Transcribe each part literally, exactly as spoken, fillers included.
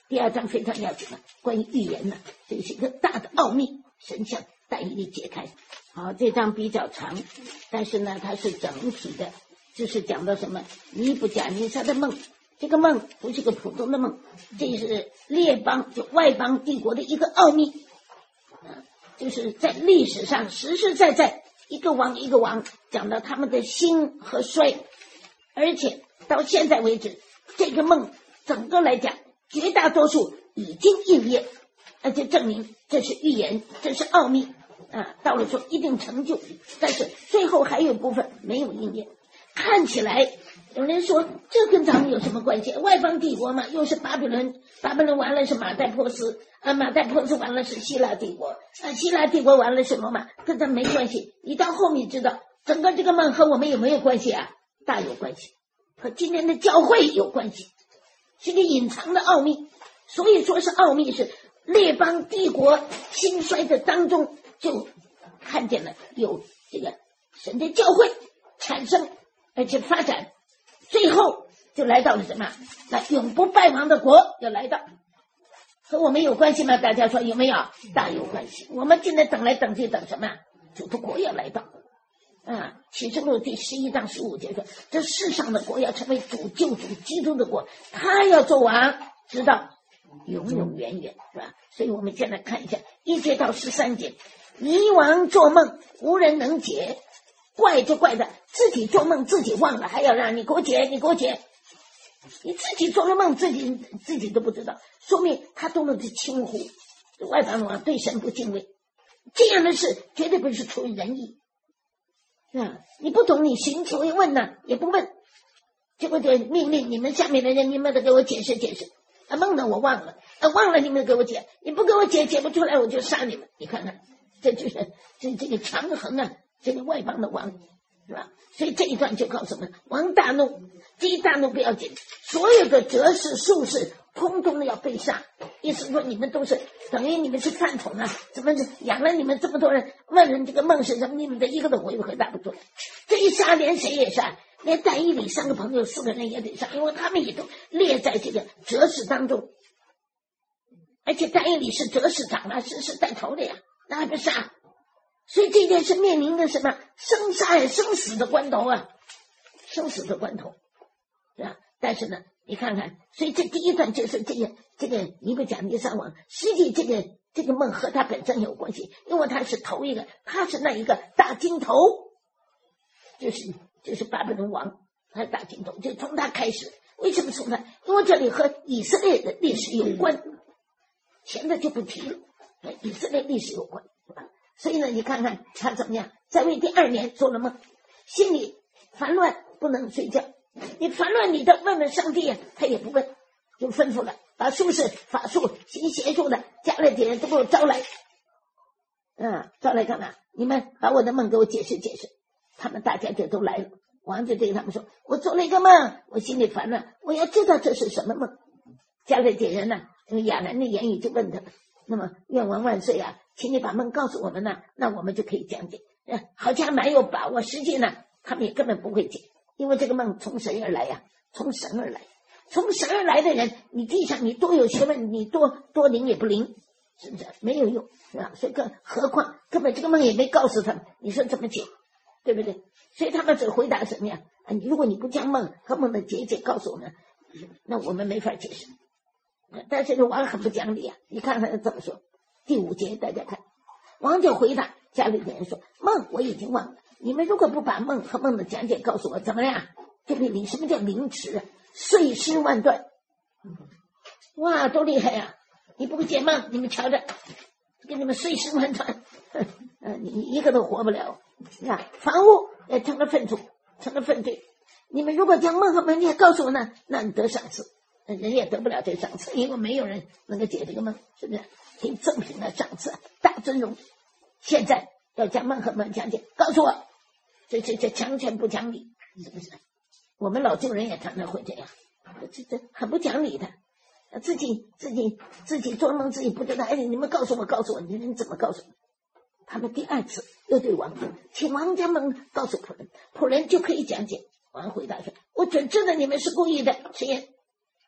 第二章非常要紧了，关于预言呢，这是一个大的奥秘，神向但以理解开。好，这章比较长，但是呢，它是整体的，就是讲到什么尼布甲尼撒的梦。这个梦不是个普通的梦，这是列邦就外邦帝国的一个奥秘，嗯，就是在历史上实实在在一个王一个王讲到他们的兴和衰，而且到现在为止，这个梦整个来讲，绝大多数已经应验，而且证明这是预言，这是奥秘啊，到了说一定成就，但是最后还有部分没有应验。看起来有人说这跟咱们有什么关系？外邦帝国嘛，又是巴比伦，巴比伦完了是马代波斯啊，马代波斯完了是希腊帝国啊，希腊帝国完了什么嘛，跟咱没关系。你到后面知道，整个这个梦和我们有没有关系啊？大有关系，和今天的教会有关系，是个隐藏的奥秘。所以说是奥秘，是列邦帝国兴衰的当中就看见了有这个神的教会产生，而且发展，最后就来到了什么？那永不败亡的国要来到，和我们有关系吗？大家说有没有？大有关系。我们现在等来等去等什么？主的国要来到啊！启示录第十一章十五节说，这世上的国要成为主救主基督的国，他要做王，直到永永远远，是吧？所以我们现在看一下一节到十三节，泥王做梦，无人能解。怪就怪的自己做梦自己忘了，还要让你给我解，你给我解，你自己做了梦自己自己都不知道，说明他多么的轻忽，外邦王对神不敬畏，这样的事绝对不是出于仁义啊！你不懂你寻求一问呢，也不问，结果就命令你们下面的人，你们得给我解释解释啊！梦呢我忘了啊，忘了你们给我解，你不给我解解不出来我就杀你们。你看看，这就是这这个强横啊！这个外邦的王，是吧？所以这一段就告诉我们，王大怒，这一大怒不要紧，所有的哲士术士通通要被杀。意思说你们都是等于你们是饭桶啊！怎么养了你们这么多人，问人这个梦是什么，你们的一个都回回答不出来。这一杀连谁也杀，连但以理三个朋友四个人也得杀，因为他们也都列在这个哲士当中，而且但以理是哲士长啊，是是带头的呀，那还不杀？所以这件事面临的什么生杀生死的关头啊，生死的关头，是吧？但是呢，你看看，所以这第一段就是这个这个尼布甲尼撒王，实际这个这个梦和他本身有关系，因为他是头一个，他是那一个大金头，就是就是巴比伦王，他是大金头，就从他开始。为什么从他？因为这里和以色列的历史有关，前的就不提了，和以色列历史有关，是吧？所以呢，你看看他怎么样，在位第二年做了梦，心里烦乱，不能睡觉。你烦乱你的问问上帝啊，他也不问，就吩咐了，把术士、法术、行邪术的加勒底人都给我招来。嗯，招来干嘛？你们把我的梦给我解释解释。他们大家就都来了，王就对他们说：“我做了一个梦，我心里烦乱，我要知道这是什么梦。”加勒底人呢、啊，用亚兰的言语就问他：“那么愿王万岁啊！”请你把梦告诉我们呢，那我们就可以讲解。呃，好像蛮有把握，实际呢，他们也根本不会解，因为这个梦从神而来呀、啊，从神而来，从神而来的人，你地上你多有学问，你多多灵也不灵，是不是？没有用，是吧？所以更何况根本这个梦也没告诉他们，你说怎么解？对不对？所以他们只回答什么呀？啊，如果你不将梦和梦的结解告诉我们，那我们没法解释。但是这王很不讲理啊！你看看他怎么说。第五节大家看，王就回答家里的人说：“梦我已经忘了，你们如果不把梦和梦的讲解告诉我，怎么样？就比你什么叫凌迟啊？碎尸万段！哇，多厉害呀、啊！你不会解梦，你们瞧着，给你们碎尸万段，呃，你一个都活不了啊！房屋也成了粪土，成了粪堆。你们如果将梦和梦也告诉我呢，那你得赏赐，人也得不了这赏赐，因为没有人能够解这个梦，是不是？给赠品的赏赐，大尊荣。现在要将梦和梦讲解，告诉我，这这这强权不讲理，是不是？我们老旧人也常常会这样，这这很不讲理的，自己自己自己做梦自己不知道，哎，你们告诉我，告诉我，你们怎么告诉我？他们第二次又对王说：“请王将梦告诉仆人，仆人就可以讲解。”王回答说：“我准知道你们是故意的，实验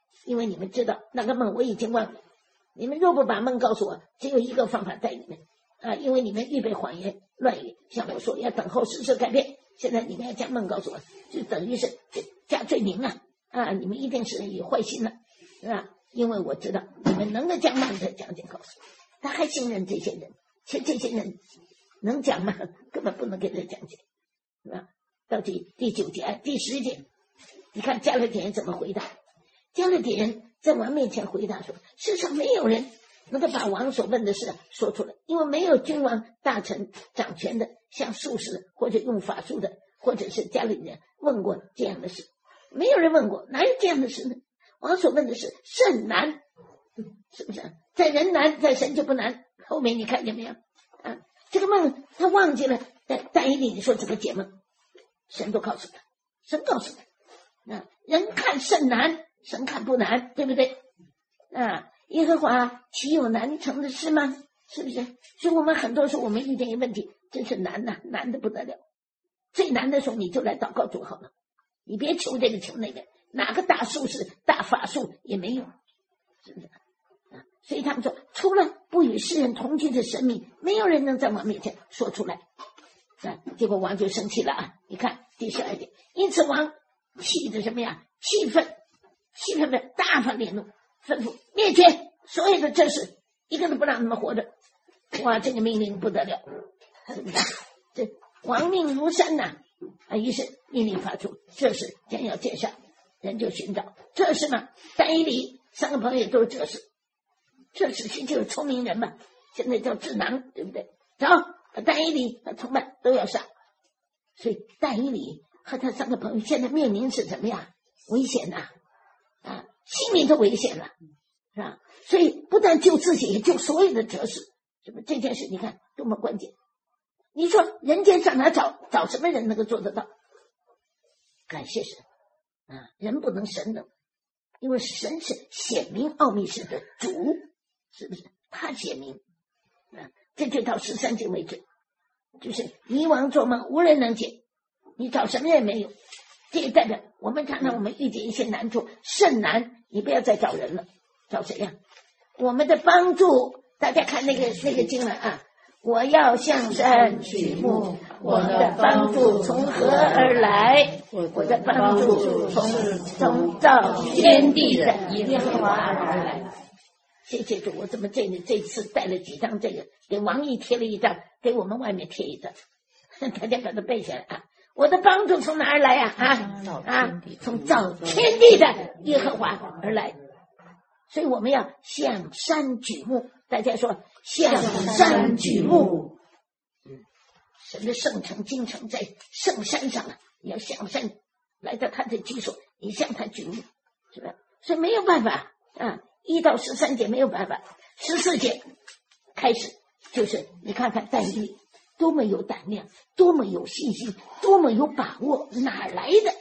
因为你们知道那个梦我已经忘了。你们若不把梦告诉我，只有一个方法在你们啊，因为你们预备谎言乱语，像我说要等候事实改变。现在你们要将梦告诉我，就等于是加罪名啊啊！你们一定是有坏心了，是吧？因为我知道你们能够将梦的讲解告诉我，他还信任这些人，其实这些人能讲吗？根本不能给他讲解，是吧？到第第九节、第十节，你看加勒底人怎么回答？加勒底人在王面前回答说：“世上没有人能够把王所问的事说出来，因为没有君王、大臣、掌权的，像术士或者用法术的，或者是加勒底人问过这样的事，没有人问过，哪有这样的事呢？王所问的事甚难，是不是？在人难，在神就不难。后面你看见没有？啊，这个梦他忘记了，但但以理你说怎么解梦？神都告诉他，神告诉他，啊，人看甚难，神看不难，对不对？啊。”耶和华岂有难成的事吗？是不是？所以我们很多时候我们遇见一个问题，真是难呐、啊，难得不得了。最难的时候你就来祷告主好了，你别求这个求那个，哪个大术士、大法术也没用，是不是？啊，所以他们说，除了不与世人同居的神明，没有人能在王面前说出来。啊，结果王就生气了啊！你看第十二点，因此王气的什么呀？气愤，气愤的大发烈怒。吩咐灭绝所有的这事，一个都不让他们活着。哇，这个命令不得了，是不是？这亡命如山呐！啊，于是命令发出，这事将要见上，人就寻找这事嘛。但以理三个朋友都是这事，这事其实就是聪明人嘛，现在叫智囊，对不对？走，但以理和同伴都要杀，所以但以理和他三个朋友现在面临是怎么样？危险呐！啊，性命都危险了，是吧？所以不但救自己，也救所有的哲士，是不是？这件事你看多么关键！你说人间上哪找找什么人能够做得到？感谢神啊，人不能神能，因为神是显明奥秘事的主，是不是？他显明啊，这就到十三节为止，就是迷惘做梦，无人能解，你找什么人没有？这也代表我们常常我们遇见一些难处，甚难，你不要再找人了，找谁呀？我们的帮助，大家看那个那个经文啊，我要向山举目，我的帮助从何而来？我的帮助从从造天地的耶和华而来。谢谢主，我怎么这里这次带了几张这个，给王毅贴了一张，给我们外面贴一张，大家把它背下来啊。我的帮助从哪儿来呀？啊啊，从造天地的耶和华而来。所以我们要向山举目，大家说向山举目。嗯，神的圣城京城在圣山上啊，你要向山来到他的居所，你向他举目，是吧？所以没有办法啊，一到十三节没有办法，十四节开始就是你看看但以理多么有胆量，多么有信心，多么有把握，哪来的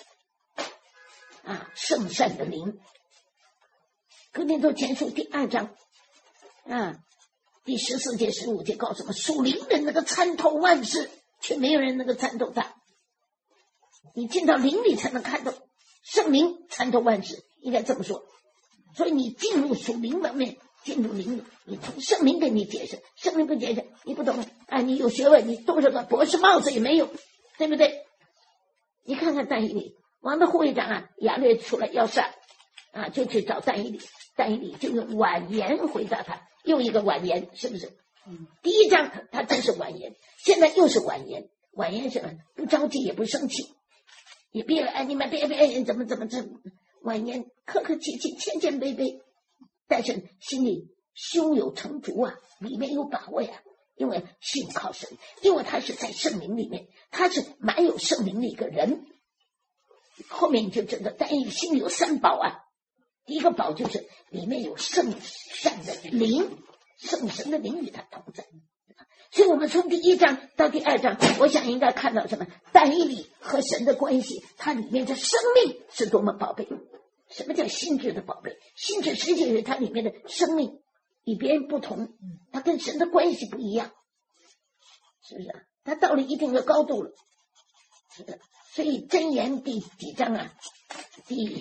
啊圣善的灵？哥林多前书第二章啊，第十四节、十五节告诉我们，属灵人能够参透万事，却没有人能够参透他。你进到灵里才能看透，圣灵参透万事，应该这么说。所以你进入属灵方面，进入灵里，你从圣灵给你解释，圣灵不解释你不懂啊！你有学问，你多少个博士帽子也没有，对不对？你看看但以理，王的护卫长啊，亚略出来要杀啊，就去找但以理，但以理就用婉言回答他，又一个婉言，是不是？嗯，第一章他真是婉言，现在又是婉言，婉言什么？不着急也不生气，也别哎你们别别怎么怎么怎么，婉言客客气气，谦谦卑卑，但是心里胸有成竹啊，里面有把握呀，因为信靠神，因为他是在圣灵里面，他是满有圣灵的一个人。后面你就知道，但以理心里有三宝啊。第一个宝就是里面有圣善的灵，圣神的灵与他同在。所以我们从第一章到第二章，我想应该看到什么？但以理和神的关系，它里面的生命是多么宝贝。什么叫心智的宝贝？心智实际是它里面的生命与别人不同，它跟神的关系不一样，是不是啊？它到了一定的高度了，是的。所以箴言第几章啊？第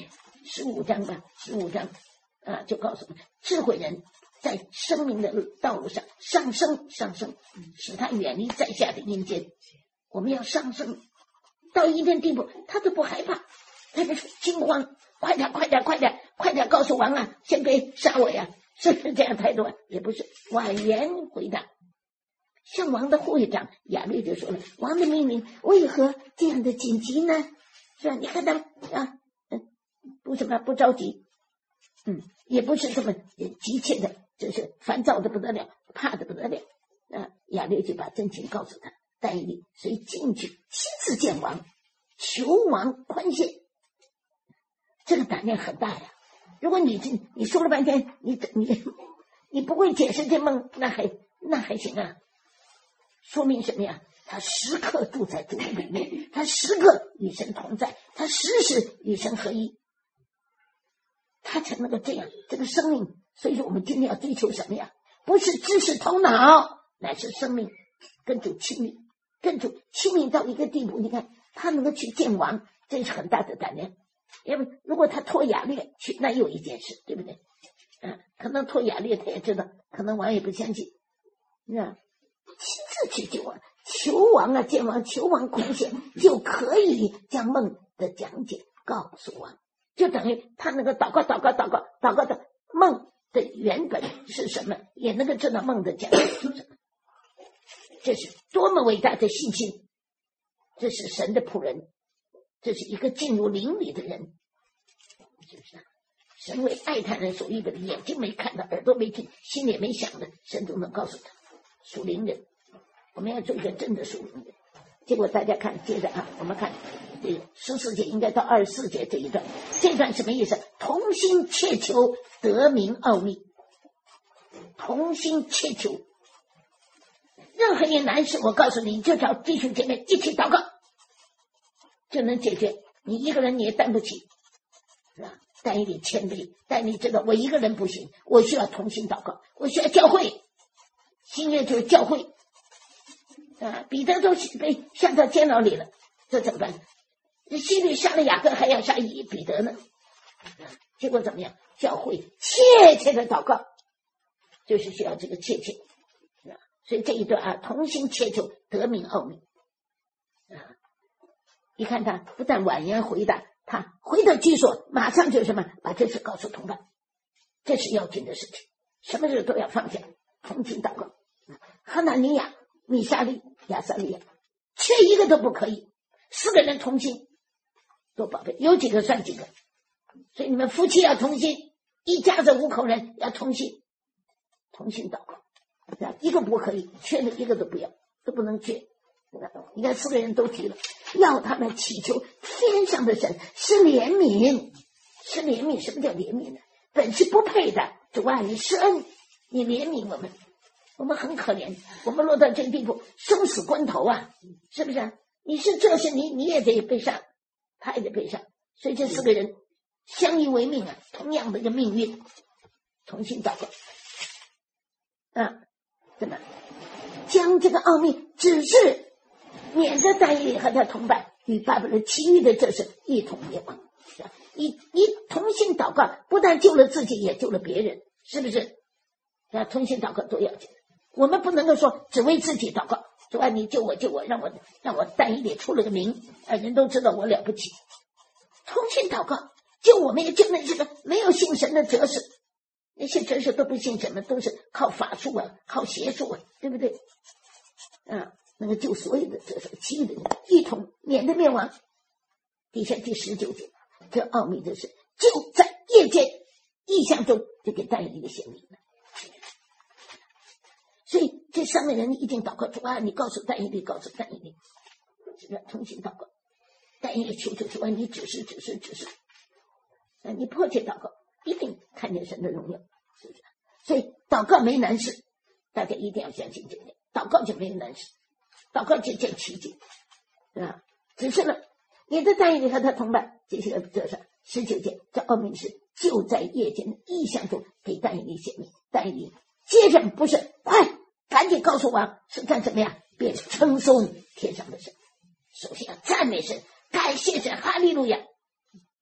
十五章吧，十五章啊，就告诉我们，智慧人在生命的道路上上升上升，使他远离在下的阴间。我们要上升到一定地步，他都不害怕，他就惊慌，快点快点快点快点告诉王啊，先别杀我呀！是不是这样态度啊？也不是，婉言回答。像王的护卫长亚律就说了，王的命令为何这样的紧急呢？是吧？你看他啊，嗯，不什么不着急，嗯，也不是这么急切的，就是烦躁的不得了，怕的不得了。啊，亚律就把真情告诉他，但以理遂进去亲自见王，求王宽限。这个胆量很大呀！如果你你说了半天，你你你不会解释这梦，那还那还行啊？说明什么呀？他时刻住在主里面，他时刻与神同在，他时时与神合一，他才能够这样。这个生命，所以说我们今天要追求什么呀？不是知识头脑，乃是生命跟主亲密，跟主亲密到一个地步。你看他能够去见王，这是很大的胆量。因为如果他托亚略去，那又一件事，对不对？啊，可能托亚略他也知道，可能王也不相信，啊，亲自去救王，求王啊，见王，求王宽限，就可以将梦的讲解告诉王，就等于他能够祷告，祷告，祷告，祷告的梦的原本是什么，也能够知道梦的讲解是什么。这是多么伟大的信心！这是神的仆人。这是一个进入灵里的人，是不是？神为爱他人所预备的，眼睛没看到，耳朵没听，心里也没想的，神都能告诉他。属灵人，我们要做一个真的属灵人。结果大家看，接着啊，我们看这个十四节应该到二十四节这一段，这段什么意思？同心切求得明奥秘，同心切求。任何一难事，我告诉你，你就找弟兄姐妹一起祷告。就能解决，你一个人你也担不起，是吧？带一点谦卑，带你知道我一个人不行，我需要同心祷告，我需要教会，新约就是教会啊！彼得都被下到监牢里了，这怎么办？希律杀了雅各，还要杀彼得呢，结果怎么样？教会切切的祷告，就是需要这个切切，是吧？所以这一段啊，同心切求得明奥秘啊。你看他不但婉言回答，他回到居所，马上就什么把这事告诉同伴，这是要紧的事情，什么事都要放下，同心祷告。哈拿尼亚、米沙利、亚撒利亚，缺一个都不可以，四个人同心，多宝贝，有几个算几个。所以你们夫妻要同心，一家子五口人要同心，同心祷告，一个不可以，缺的一个都不要，都不能缺。你看四个人都提了，要他们祈求天上的神是怜悯，是怜悯。什么叫怜悯呢？本是不配的，主啊，你施恩，你怜悯我们，我们很可怜，我们落到这个地步，生死关头啊，是不是啊？你是这是你，你也得被杀，他也得被杀。所以这四个人相依为命啊，同样的一个命运，同心祷告啊，怎么将这个奥秘指示，免得但以理和他同伴与巴比伦其余的这事一同灭亡。一一同心祷告，不但救了自己，也救了别人，是不是？啊，同心祷告多要紧！我们不能够说只为自己祷告，主啊，你救我，救我，让我让我但以理出了个名，啊，人都知道我了不起。同心祷告，救我们也救那些个没有信神的哲士，那些哲士都不信什么，都是靠法术啊，靠邪术啊，对不对？啊。能够救所有的这是其余的人一同免得灭亡。底下第十九节，这奥秘的是就在夜间异象中就给但以理的显明了。所以这三个人一定祷告主啊，你告诉但以理，告诉但以理，是不是重新祷告？但以理求求主啊，你指示指示指示，啊，你迫切祷告，一定看见神的荣耀，是不是？所以祷告没难事，大家一定要相信这点，祷告就没有难事。祷告就见奇迹，啊！只是呢，你的但以理和他同伴，这些这是十九节，这奥秘是就在夜间的异象中给但以理显明。但以理接着不是快赶紧告诉王是干什么呀？便称颂天上的神，首先要赞美神，感谢神，哈利路亚！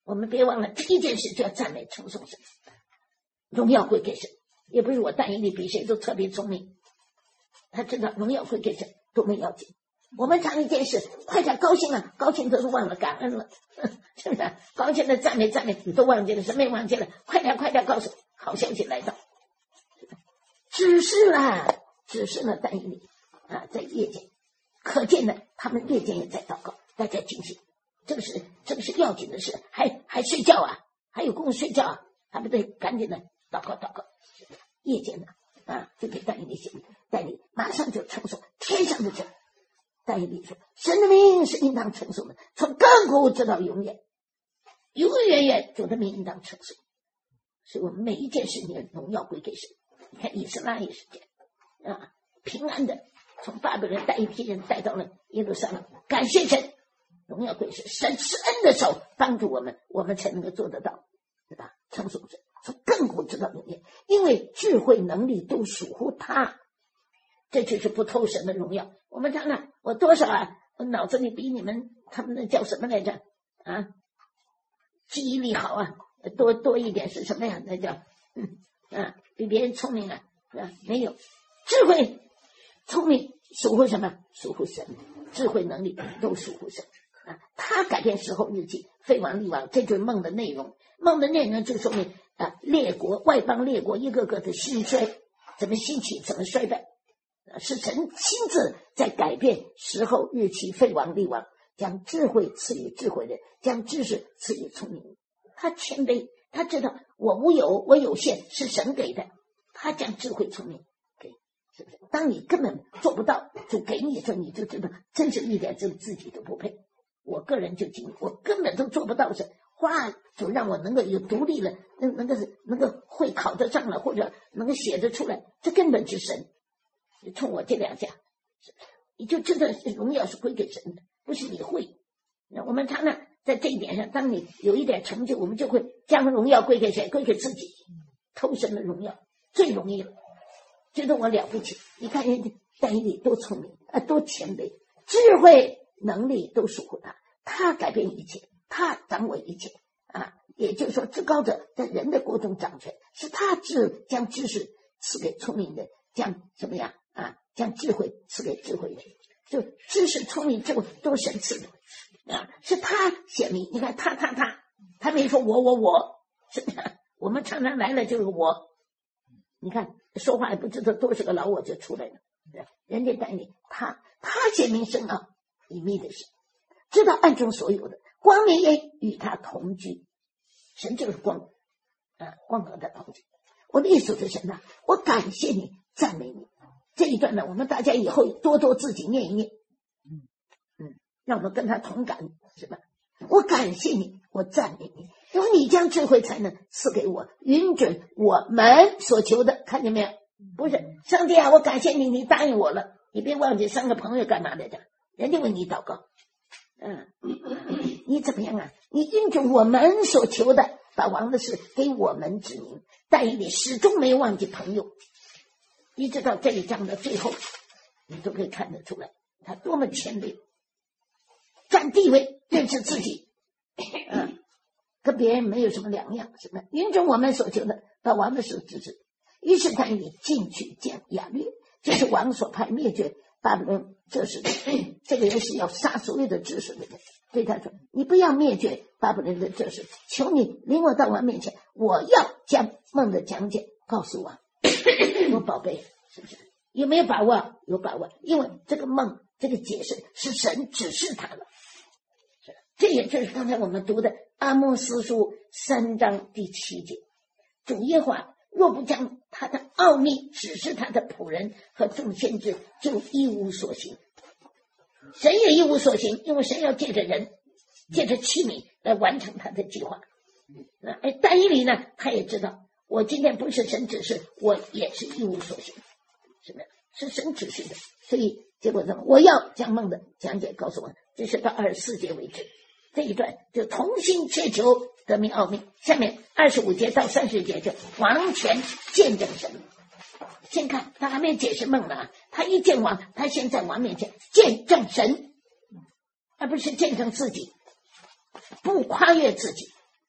我们别忘了，第一件事就要赞美称颂神，荣耀归给神。也不是我但以理比谁都特别聪明，他知道荣耀归给神多么要紧。我们常一件事，快点高兴了，高兴都是忘了感恩了，是不是？高兴的赞美赞美，你都忘记了，什么也忘记了，快点快点告诉好消息来到。只是啦，只是呢，但以理啊，在夜间，可见呢，他们夜间也在祷告，大家警醒，这个是这个是要紧的事，还还睡觉啊，还有空睡觉啊，还不得赶紧的祷告祷告。夜间呢，啊，就给但以理写，但以理马上就称颂天上的神。但以理说：“神的名是应当称颂的，从亘古直到永远，永永远远，主的名应当称颂。”所以我们每一件事情荣耀归给神。你看以斯拉也是这样啊，平安的从巴比伦带一批人带到了耶路撒冷，感谢神，荣耀归神，神施恩的手帮助我们，我们才能够做得到，对吧？称颂神，从亘古直到永远，因为智慧能力都属乎他，这就是不偷神的荣耀。我们看看我多少啊，我脑子里比你们他们那叫什么来着啊？记忆力好啊，多多一点是什么呀？那叫嗯啊，比别人聪明啊，是吧？没有智慧、聪明属乎什么？属乎神，智慧能力都属乎神啊。他改变时候日期，废王立王，这就是梦的内容。梦的内容就说明啊，列国外邦列国一个个的兴衰，怎么兴起，怎么衰败。是神亲自在改变时候日期，废王立王，将智慧赐予智慧人，将知识赐予聪明人。他谦卑，他知道我无有，我有限，是神给的，他将智慧聪明给，是不是？当你根本做不到，就给你的时候，你就知道真是一点就自己都不配。我个人就经历，我根本都做不到的，哇，就让我能够有独立了，能能够能够会考得上了，或者能够写得出来，这根本是神。冲我这两下，你就知道荣耀是归给神的，不是你会。我们常常在这一点上，当你有一点成就，我们就会将荣耀归给谁？归给自己，偷神的荣耀最容易了，觉得我了不起。你看人家但以理多聪明啊，多谦卑，智慧能力都属乎他，他改变一切，他掌握一切啊。也就是说，至高者在人的国中掌权，是他知将知识赐给聪明人，将什么样？啊，将智慧赐给智慧人，就知识、聪明、智慧都是神赐的啊，是他显明。你看他他他，他没说我我我，是的，我们常常来了就是我。你看说话也不知道多少个老我就出来了，人家带你他他显明深奥隐秘的事，知道暗中所有的，光明也与他同居。神就是光啊，光和他同居。我的意思是什么？我感谢你，赞美你。这一段呢，我们大家以后多多自己念一念，嗯嗯，让我们跟他同感，是吧？我感谢你，我赞美你，因为你将智慧才能赐给我，允准我们所求的。看见没有？不是上帝啊，我感谢你，你答应我了。你别忘记三个朋友干嘛来着？人家为你祷告，嗯，你怎么样啊？你允准我们所求的，把王的事给我们指明，但以理始终没有忘记朋友。一直到这一章的最后，你都可以看得出来，他多么谦卑，占地位，认识自己，嗯，跟别人没有什么两样，什么允准我们所求的，把王的事指示。于是但以理进去见亚略，就是王所派灭绝巴比伦这是这个人是要杀所有的知识的人，对他说：“你不要灭绝巴比伦的这事，求你领我到王面前，我要将梦的讲解告诉王。”我宝贝，是不是有没有把握？有把握，因为这个梦这个解释是神指示他了。这也就是刚才我们读的阿摩司书三章第七节，主耶和华若不将他的奥秘指示他的仆人和众先知，就一无所行。神也一无所行，因为神要借着人，借着器皿来完成他的计划。哎，但以理呢，他也知道我今天不是神指示，我也是一无所行，是不是？是神指示的，所以结果怎么？我要将梦的讲解告诉我，这是到二十四节为止。这一段就同心切求得明奥秘。下面二十五节到三十节就王权见证神。先看他还没解释梦呢，他一见王，他先在王面前见证神，而不是见证自己，不跨越自己。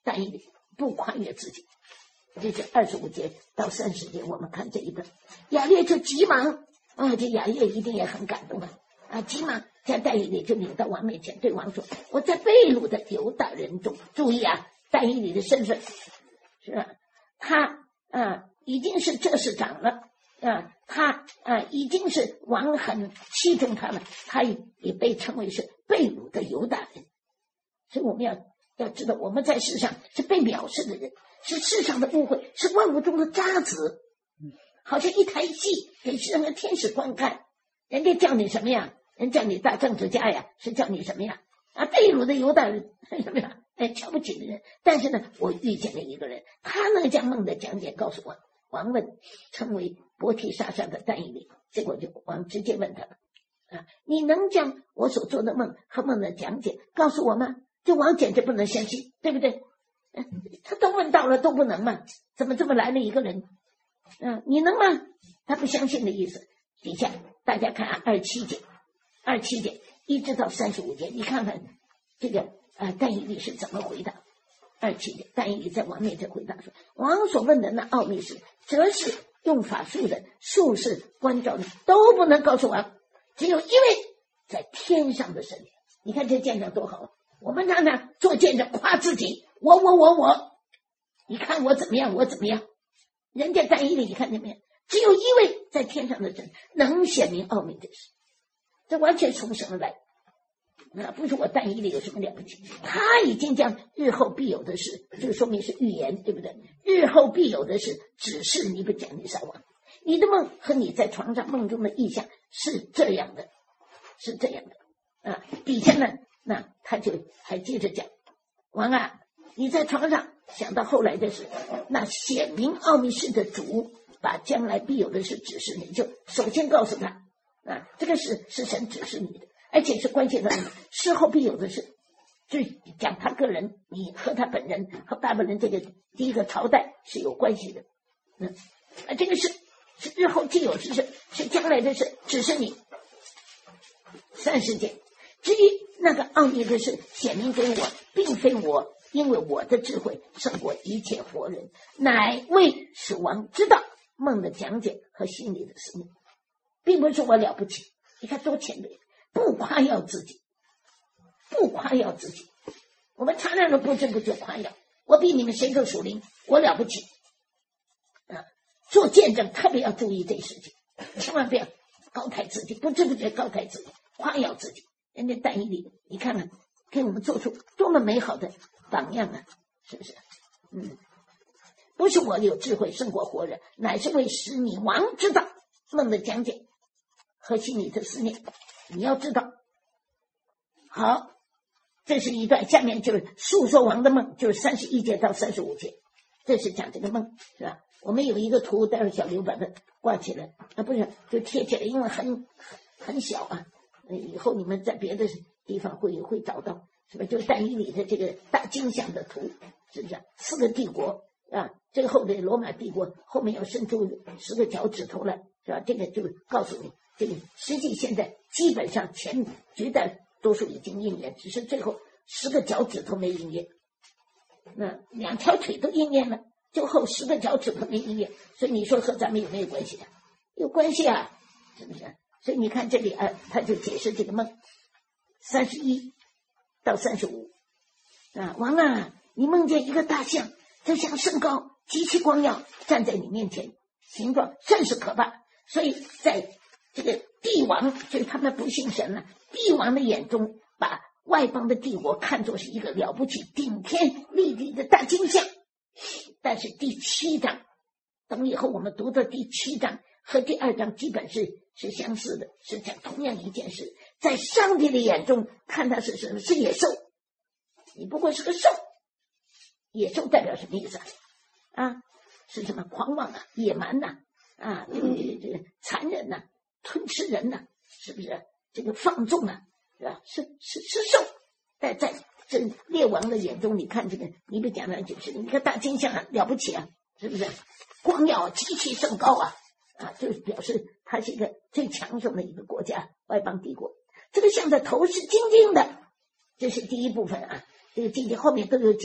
但以理不跨越自己。这是二十五节到三十节，我们看这一段，亚列就急忙啊，这亚列一定也很感动啊，啊，急忙将但以理就领到王面前，对王说：“我在被掳的犹大人中，注意啊，但以理的身份是吧？他啊已经是这市长了啊，他啊已经是王很器重他了，他也也被称为是被掳的犹大人。所以我们要要知道，我们在世上是被藐视的人。”是世上的误会，是万物中的渣子，好像一台戏给世上的天使观看，人家叫你什么呀？人叫你大政治家呀，是叫你什么呀？啊，被掳的犹大人什么呀？哎，瞧不起的人。但是呢，我遇见了一个人，他能将梦的讲解告诉我。王问，称为伯提沙上的但以理，结果就王直接问他了啊，你能将我所做的梦和梦的讲解告诉我吗？这王简直不能相信，对不对？他都问到了，都不能吗？怎么这么来了一个人？嗯、啊，你能吗？他不相信的意思。底下大家看啊，二七节，二七节一直到三十五节，你看看这个呃但以理是怎么回答。二七节，但以理在王面前回答说：“王所问的那奥秘事，则是用法术的术士、关照的都不能告诉王，只有一位在天上的神。”你看这见证多好！我们常常做见证夸自己。我我我我，你看我怎么样？我怎么样？人家但以理，你看见没有？只有一位在天上的神能显明奥秘的事，这完全从神而来。那不是我但以理有什么了不起？他已经将日后必有的事，这个说明是预言，对不对？日后必有的事，只是尼布甲尼撒王。你的梦和你在床上梦中的意象是这样的，是这样的啊。底下呢，那他就还接着讲，王啊。你在床上想到后来的事，那显明奥秘事的主把将来必有的事指示你，就首先告诉他啊，这个事是神指示你的，而且是关系到你事后必有的事，就讲他个人，你和他本人和巴比伦这个第一个朝代是有关系的。嗯，啊，这个是是日后既有之事，是将来的事，指示你。三十节，至于那个奥秘的事显明给我，并非我。因为我的智慧胜过一切活人，乃为使王知道梦的讲解和心里的思念，并不是我了不起。你看多谦卑，不夸耀自己，不夸耀自己。我们常常都不知不觉夸耀，我比你们谁更属灵，我了不起啊！做见证特别要注意这事情，千万不要高抬自己，不知不觉高抬自己，夸耀自己。人家但以理，你看看，给我们做出多么美好的榜样啊，是不是？嗯，不是我有智慧胜过活人，乃是为使你王知道梦的讲解和心里的思念。你要知道，好，这是一段，下面就是述说王的梦，就是三十一节到三十五节，这是讲这个梦，是吧？我们有一个图，待会小刘把它挂起来啊，不是就贴起来，因为很很小啊，以后你们在别的地方会会找到。是吧？就是但以理的这个大金像的图，是不是？四个帝国啊，最后的罗马帝国后面要伸出十个脚趾头来，是吧？这个就告诉你，这个实际现在基本上前绝大多数已经应验，只是最后十个脚趾头没应验。那两条腿都应验了，最后十个脚趾头没应验，所以你说和咱们有没有关系啊？有关系啊，是不是？所以你看这里啊，他就解释这个梦，三十一。到三十五啊，王啊，你梦见一个大象，这象身高极其光耀，站在你面前，形状甚是可怕。所以在这个帝王，就是他们不信神了，帝王的眼中，把外邦的帝国看作是一个了不起、顶天立地的大金像。但是第七章，等以后我们读的第七章和第二章基本是是相似的，是讲同样一件事。在上帝的眼中看他是什么？是野兽，你不过是个兽。野兽代表什么意思啊？啊，是什么？狂妄啊，野蛮呐、啊，啊，这个这个残忍呐、啊，吞吃人呐、啊，是不是？这个放纵啊，是吧？是是是兽。在在这列王的眼中，你看这个，你不讲的就是，你看大金像啊，了不起啊，是不是？光耀极其甚高啊，啊，就是表示它是一个最强盛的一个国家，外邦帝国。这个像的头是晶晶的，这是第一部分啊。这个晶晶后面都有解释，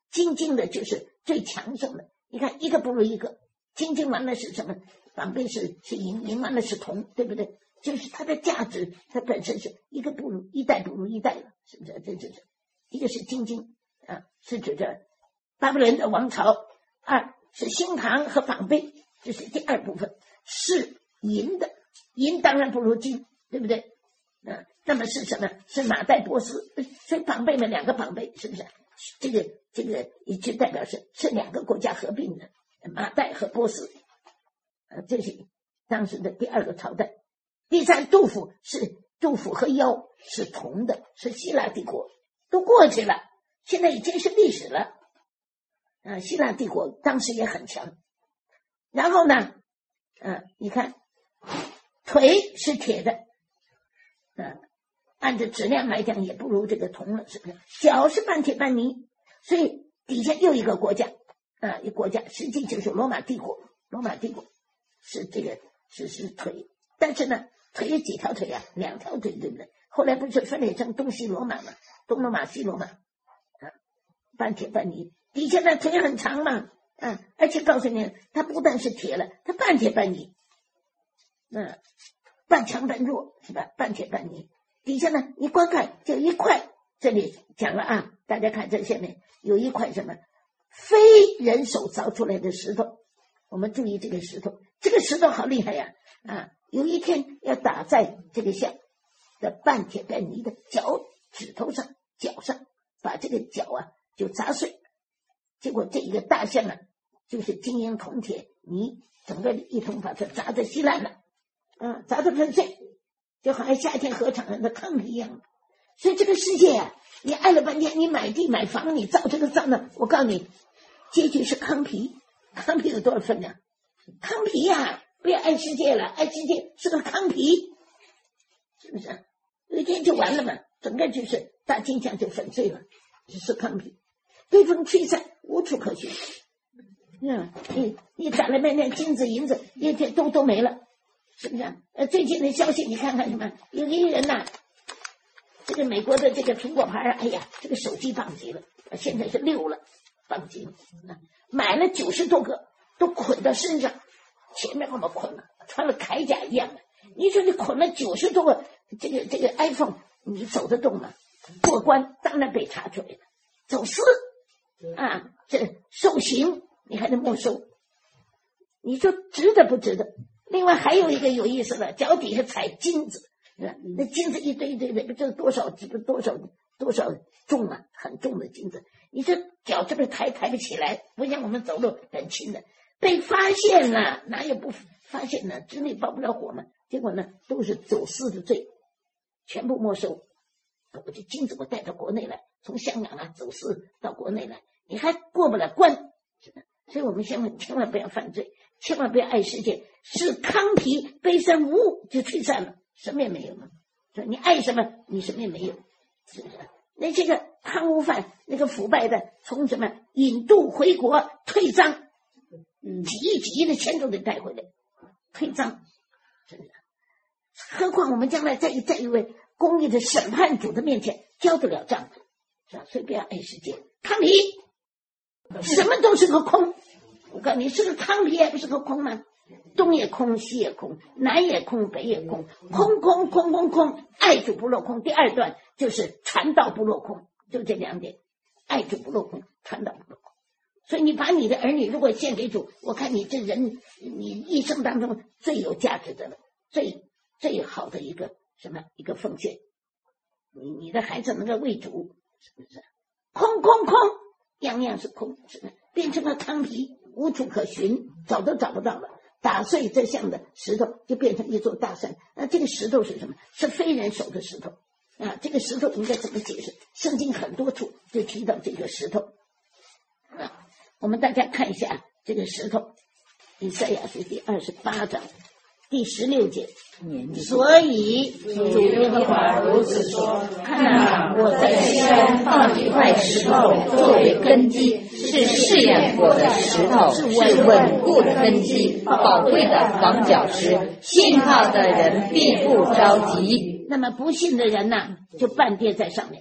精进的就是最强盛的。你看一个不如一个，精进完了是什么？宝贝是是银，银完了是铜，对不对？就是它的价值，它本身是一个不如一代不如一代了，是不是？这就是一个是精进啊，是指着巴比伦的王朝；二是新唐和纺贝，这是第二部分，是银的，银当然不如金，对不对？啊，那么是什么？是马代波斯，所以绑贝嘛，两个绑贝，是不是？这个这个也就代表是是两个国家合并的，马代和波斯，呃，这是当时的第二个朝代。第三，杜甫是杜甫和腰是同的，是希腊帝国，都过去了，现在已经是历史了。啊，希腊帝国当时也很强。然后呢，啊，你看腿是铁的。啊，按照质量来讲也不如这个铜了，是不是？脚是半铁半泥，所以底下又一个国家啊，一个国家实际就是罗马帝国。罗马帝国是这个是是腿，但是呢，腿有几条腿啊？两条腿，对不对？后来不是分裂成东西罗马嘛？东罗马、西罗马啊，半铁半泥，底下的腿很长嘛，啊，而且告诉你，它不但是铁了，它半铁半泥，嗯、啊。半强半弱是吧？半铁半泥，底下呢，你观看就一块，这里讲了啊，大家看这下面有一块什么非人手凿出来的石头，我们注意这个石头，这个石头好厉害呀！啊，有一天要打在这个像的半铁半泥的脚指头上、脚上，把这个脚啊就砸碎，结果这一个大象啊，就是金银铜铁泥，整个一同把它砸得稀烂了。嗯，砸得粉碎，就好像夏天河场上的糠皮一样。所以这个世界啊，你爱了半天，你买地买房，你造这个造那，我告诉你，结局是糠皮。糠皮有多少分量？糠皮呀、啊，不要爱世界了，爱世界是个糠皮，是不是？有一天就完了嘛，整个就是大金像就粉碎了，只是糠皮，被风吹散，无处可寻。嗯，你你攒了半天金子银子，一天都都没了。是不是啊？呃，最近的消息你看看什么？有一个人呐、啊，这个美国的这个苹果牌啊，哎呀，这个手机宕机了，现在是六了，宕机了，买了九十多个，都捆到身上，前面那么捆了，穿了铠甲一样的。你说你捆了九十多个，这个这个 iPhone， 你走得动吗？过关当然被查出来了，走私啊，这受刑你还得没收，你说值得不值得？另外还有一个有意思的，脚底下踩金子，那金子一堆一堆的，不知道多少多少多少重啊，很重的金子。你这脚这边抬抬不起来，不像我们走路很轻的。被发现了，哪有不发现呢？纸里包不了火嘛。结果呢，都是走私的罪，全部没收。我这金子我带到国内来，从香港啊走私到国内来，你还过不了关。所以我们千万千万不要犯罪，千万不要爱世界。是糠皮杯身无物就吹散了，什么也没有了。你爱什么，你什么也没有，是不是？那这个贪污犯，那个腐败的，从什么引渡回国退赃，几亿几亿的钱都得带回来，退赃，是不是？何况我们将来在在一位公义的审判主的面前交得了账，是吧？所以不要爱世界，糠皮什么都是个空。我告诉你，是个糠皮还不是个空吗？东也空，西也空，南也空，北也空，空空空空空，爱主不落空。第二段就是传道不落空，就这两点，爱主不落空，传道不落空。所以你把你的儿女如果献给主，我看你这人，你一生当中最有价值的了，最最好的一个什么一个奉献。你你的孩子能够为主，是不是？空空空，样样是空，是不是？变成了糠皮，无处可寻，找都找不到了。打碎这像的石头，就变成一座大山。那这个石头是什么？是非人手的石头啊！这个石头应该怎么解释？圣经很多处就提到这个石头啊。我们大家看一下这个石头，以赛亚书第二十八章第十六节。所以主耶和华如此说：看啊，我在西安放一块石头作为根基，是试验过的石头，是稳固的根基，宝贵的房角石，信靠的人必不着急。那么不信的人呢，就半跌在上面。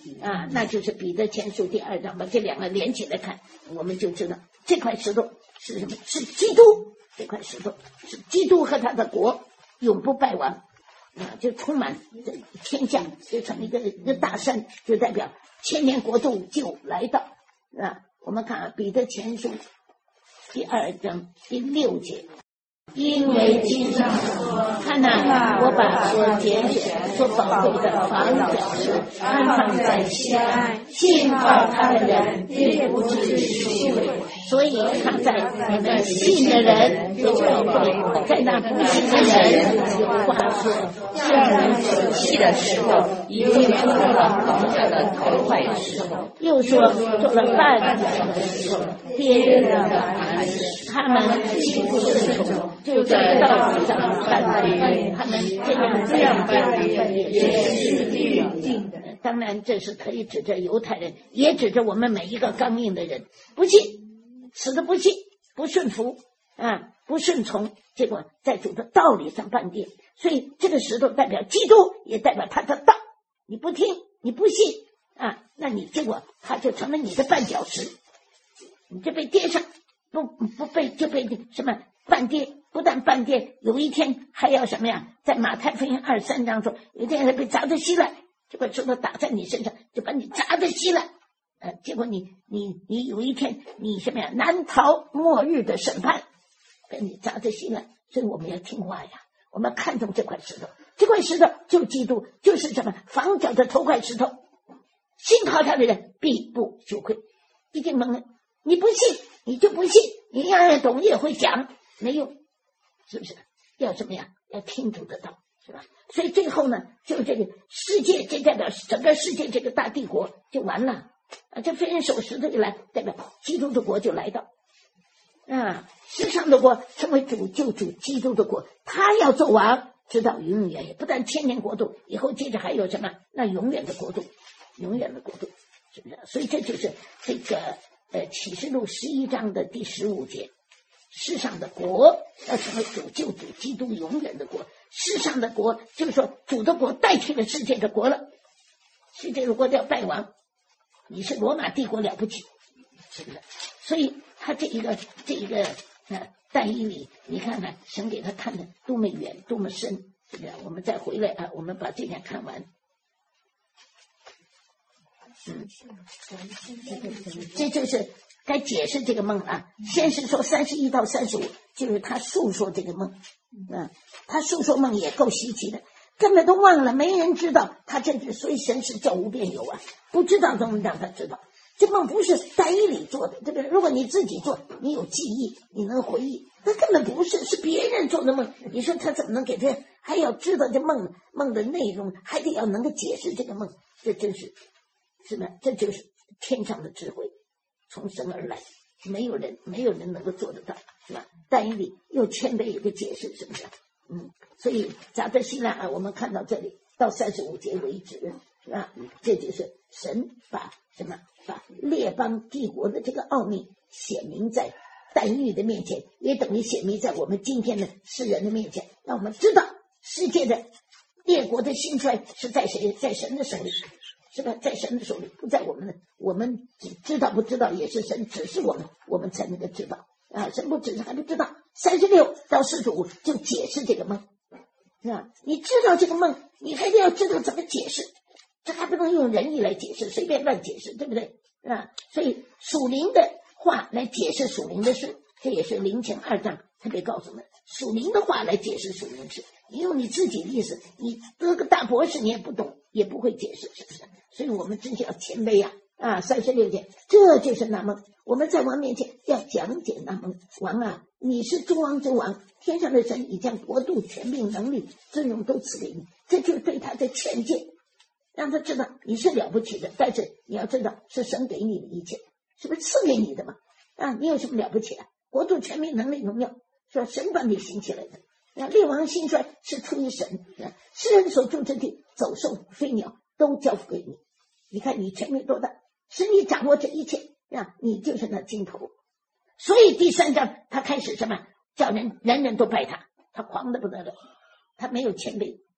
啊，那就是彼得前书第二章，把这两个连起来看，我们就知道这块石头是什么？是基督。这块石头是基督和他的国永不败亡啊，就充满这天下，就成一个一个大山，就代表千年国度就来到啊。我们看啊，彼得前书第二章第六节。因为经上说，看哪，我把所拣选、所宝贵的房角石安放在西安，信靠他的人必不至羞愧。所以他在你们信的人有宝贵，在那不信的人有话说。这人所弃的石头，已经做了房角的头块石头，又说做了绊脚的石头，跌人的磐石。他们既不顺从，就在道理上犯罪，他们这样这样犯罪也是律定的。当然，这是可以指着犹太人，也指着我们每一个刚硬的人，不信，死的不信，不顺服啊，不顺从，结果在主的道理上犯跌。所以这个石头代表基督，也代表他的道。你不听，你不信啊，那你结果他就成了你的绊脚石，你就被跌上。不不被就被什么半跌，不但半跌，有一天还要什么呀？在马太福音二十三章说，有一天还被砸得稀烂，就把石头打在你身上，就把你砸得稀烂。呃，结果你你你有一天你什么呀？难逃末日的审判，被你砸得稀烂。所以我们要听话呀，我们看重这块石头，这块石头就是基督，就是什么房角的头块石头。信靠他的人必不羞愧。一定懵了，你不信。你就不信，你样样懂也会讲，没用，是不是？要怎么样？要听主的道，是吧？所以最后呢，就这个世界，这代表整个世界这个大帝国就完了啊！这非人手石头一来，代表基督的国就来到啊！世上的国成为主救主基督的国，他要做王，直到永永远远，不但千年国度，以后接着还有什么？那永远的国度，永远的国度，是不是？所以这就是这个。呃，启示录十一章的第十五节，世上的国要成为主救主基督永远的国。世上的国就是说，主的国代替了世界的国了。世界的国要败亡，你是罗马帝国了不起，是不是？所以他这一个这一个呃但以理，你看看神给他看的多么远，多么深，是不是？我们再回来啊，我们把这点看完。嗯，这就是该解释这个梦啊。先是说三十一到三十五，就是他述说这个梦，嗯，他述说梦也够稀奇的，根本都忘了，没人知道他这是，所以神是叫无变有啊，不知道怎么让他知道。这梦不是但以理做的，对不对？如果你自己做，你有记忆，你能回忆，那根本不是，是别人做的梦。你说他怎么能给他还要知道这梦梦的内容，还得要能够解释这个梦，这真是。是吧？这就是天上的智慧，从神而来，没有人没有人能够做得到，是吧？但以理又谦卑一个解释，是不是？嗯，所以扎德希腊啊，我们看到这里到三十五节为止，是吧？这就是神把什么把列邦帝国的这个奥秘显明在但以理的面前，也等于显明在我们今天的世人的面前，让我们知道世界的列国的兴衰是在谁？在神的手里。是吧？在神的手里，不在我们的。我们只知道不知道，也是神指示我们，我们才能够知道啊。神不指示还不知道。三十六到四十五就解释这个梦，是吧？你知道这个梦，你还得要知道怎么解释，这还不能用人意来解释，随便乱解释，对不对？啊，所以属灵的话来解释属灵的事，这也是灵前二章特别告诉我们，属灵的话来解释属灵的事。你用你自己的意思，你得个大博士你也不懂，也不会解释，是不是？所以我们真是要谦卑呀！啊，三十六节，这就是那梦。我们在王面前要讲解那梦。王啊，你是诸王之王，天上的神已将国度、权柄、能力、尊荣都赐给你，这就是对他的劝诫，让他知道你是了不起的。但是你要知道，是神给你的一切，是不是赐给你的嘛？啊，你有什么了不起啊？国度、权柄、能力、荣耀，是吧？神把你兴起来的。啊，列王兴衰是出于神，啊，世人所住之地，走兽、飞鸟都交付给你。你看你权柄多大，是你掌握这一切啊，你就是那金头。所以第三章他开始什么？叫人人人都拜他，他狂的不得了，他没有谦卑，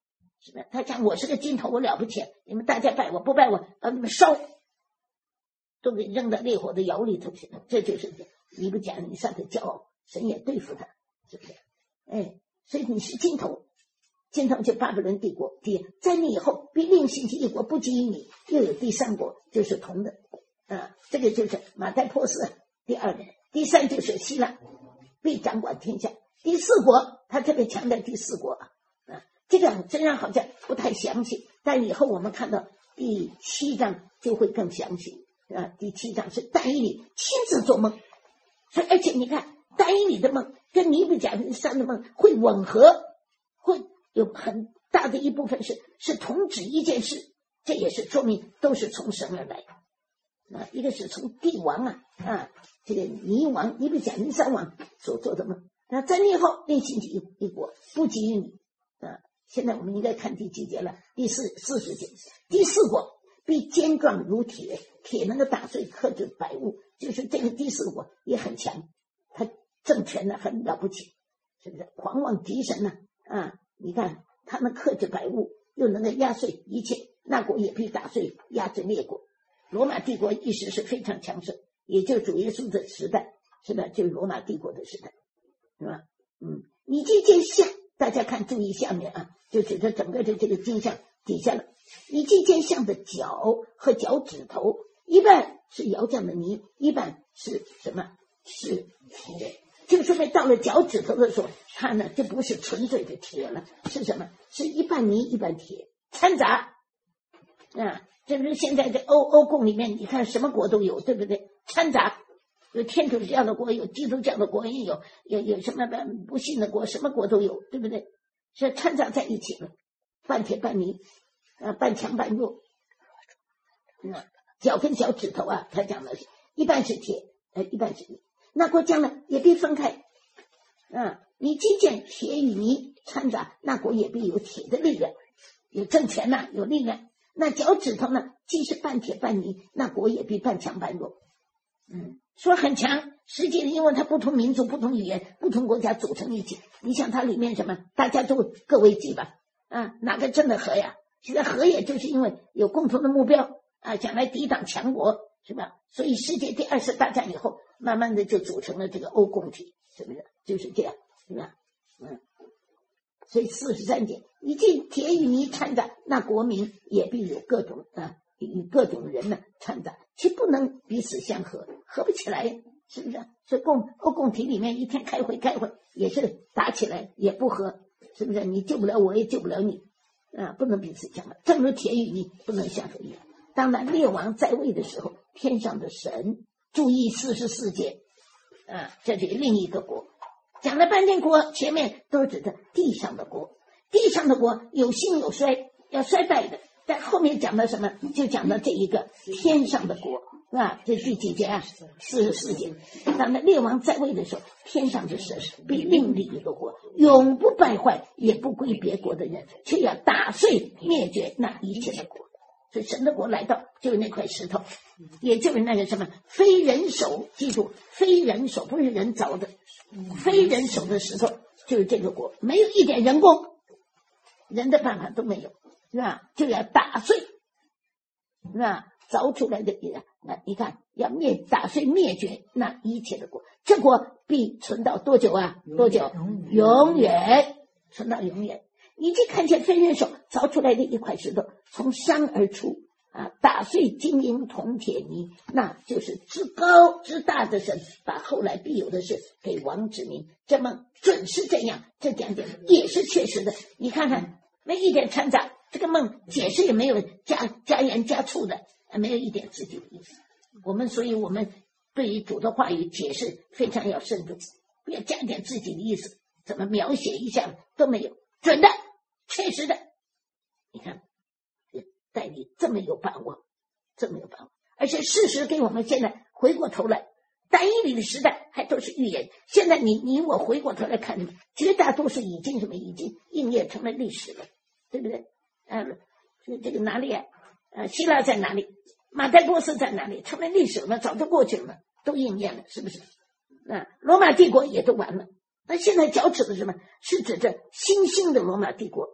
是不是？他讲我是个金头，我了不起，你们大家拜我不拜我，把你们烧，都给扔到烈火的窑里头去了。这就是尼布甲尼撒的骄傲，神也对付他，是不是？哎，所以你是金头，金头就巴比伦帝国。第一，在你以后必另兴起一国，不及于你，又有第三国，就是铜的啊，这个就是马代波斯。第二个，第三就是希腊，必掌管天下。第四国，他特别强调第四国啊，这个虽然好像不太详细，但以后我们看到第七章就会更详细啊。第七章是但以理亲自做梦，所以而且你看但以理的梦跟尼布甲尼撒的梦会吻合，会有很大的一部分是是同指一件事，这也是说明都是从神而来啊。一个是从帝王啊啊这个尼王尼布甲尼撒王所做的梦，那在你以后另兴起一一国，不及于你啊。现在我们应该看第几节了？第四四十节。第四国必坚壮如铁，铁能够打碎克制百物，就是这个第四国也很强，他政权呢很了不起，是不是？狂妄敌神呢啊！你看他能克制百物，又能够压碎一切，那国也必打碎压制列国。罗马帝国一时是非常强盛，也就主耶稣的时代，是吧？就是罗马帝国的时代，是吧？嗯，你这件像。大家看，注意下面啊，就指着整个的这个经像底下了。以这件像的脚和脚趾头，一半是窑匠的泥，一半是什么？是铁。就说明到了脚趾头的时候，它呢就不是纯粹的铁了，是什么？是一半泥一半铁掺杂啊。这不是现在的欧欧共里面，你看什么国都有，对不对？掺杂。有天主教的国，有基督教的国，也有有有什么不信的国，什么国都有，对不对？是掺杂在一起了，半铁半泥啊，半强半弱。嗯，脚跟脚趾头啊，他讲的是一半是铁，呃，一半是泥。那国将来也必分开。啊，你既见铁与泥掺杂，那国也必有铁的力量，有政权呐、啊，有力量。那脚趾头呢，既是半铁半泥，那国也必半强半弱。嗯。说很强，实际因为它不同民族、不同语言、不同国家组成一起。你想它里面什么？大家都各为己吧？啊，哪个真的和呀？现在和也就是因为有共同的目标啊，将来抵挡强国，是吧？所以世界第二次大战以后，慢慢的就组成了这个欧共体，是不是？就是这样，是吧？嗯。所以四十三节，以尽铁与泥掺杂，那国民也必有各种啊。与各种人呢掺杂，其不能彼此相合，合不起来，是不是？所以共欧共体里面一天开会开会也是打起来，也不合，是不是？你救不了我，也救不了你啊，不能彼此相合，正如铁与泥不能相合一样。当然，列王在位的时候，天上的神，注意四十四节啊，这是另一个国，讲了半天国，前面都指着地上的国，地上的国有兴有衰，要衰败的。但后面讲到什么？就讲到这一个天上的国，是吧？这第几节啊？四十四节。当那列王在位的时候，天上的神必另立一个国，永不败坏，也不归别国的人，却要打碎灭绝那一切的国。所以神的国来到，就是那块石头，也就是那个什么，非人手，记住，非人手，不是人凿的，非人手的石头，就是这个国，没有一点人工，人的办法都没有。是吧？就要打碎，是吧？凿出来的那你看，要灭打碎灭绝那一切的国，这国必存到多久啊？多久？永远存到永远。你就看见非人手凿出来的一块石头，从山而出啊，打碎金银铜铁泥，那就是至高至大的神，把后来必有的事给王指明。这么准是这样，这讲讲也是确实的。你看看，没一点掺杂。这个梦解释也没有加加盐加醋的，没有一点自己的意思。我们所以我们对于主的话语解释非常要慎重，不要加点自己的意思，怎么描写一下都没有，准的、确实的。你看，带你这么有把握，这么有把握，而且事实给我们现在回过头来，但以理的时代还都是预言，现在你你我回过头来看，绝大多数已经什么已经应验成了历史了，对不对？嗯，这这个哪里啊？呃，希腊在哪里？马代波斯在哪里？成为历史了，早就过去了，都应验了，是不是？啊，罗马帝国也都完了。那现在脚趾的什么？是指着新兴的罗马帝国，